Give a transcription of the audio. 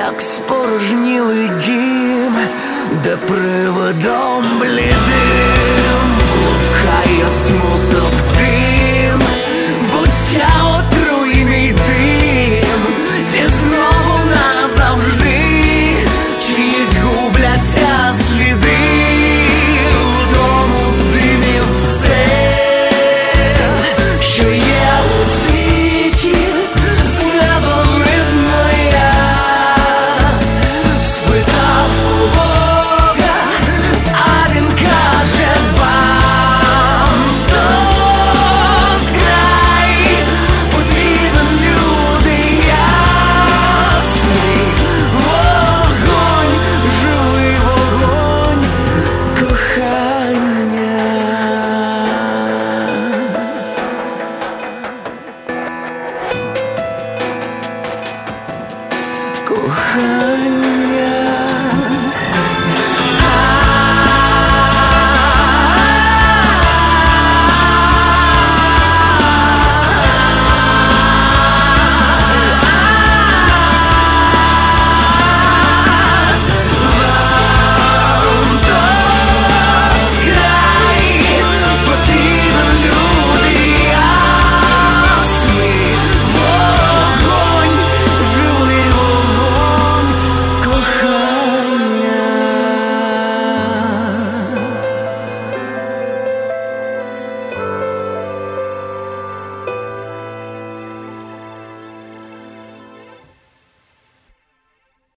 як спорожнілий дім, де привидом блідим блукає смуток дим, буття отруйний дим, і знову назавжди чиїсь губляться сліди. У тому димі все, що є у світі, з неба видно. Я спитав у Бога, а він каже: вам тут край потрібен, люди, ясний вогонь, живий вогонь кохання. Кохання.